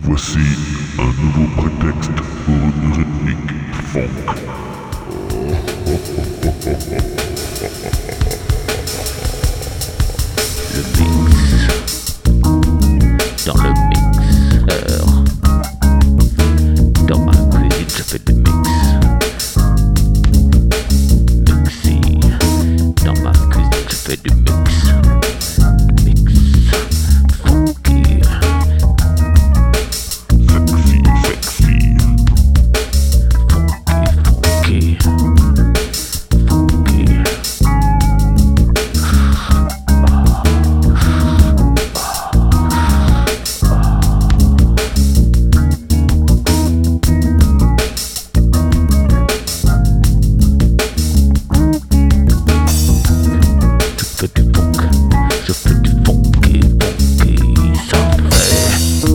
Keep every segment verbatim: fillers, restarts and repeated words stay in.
Voici un nouveau prétexte pour une rythmique funk. Le mix. Dans le mixeur. Dans ma cuisine, je fais du mix. Mixi. Dans ma cuisine, je fais du mix. Mix. Funky. Sexy, sexy. Funky, funky. Funky. Je fais du funk, je fais du funky, funky, ça fait.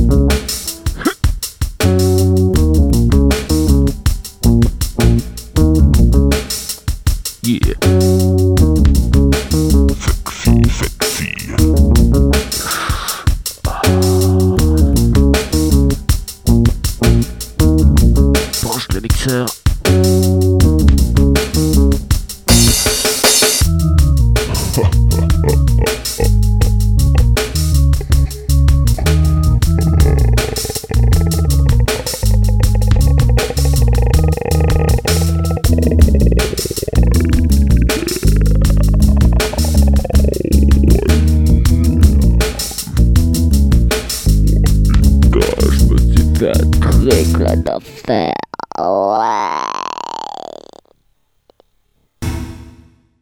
Yeah. Sexy, sexy. Branche le mixeur. Je me suis fait Règle d'affaire.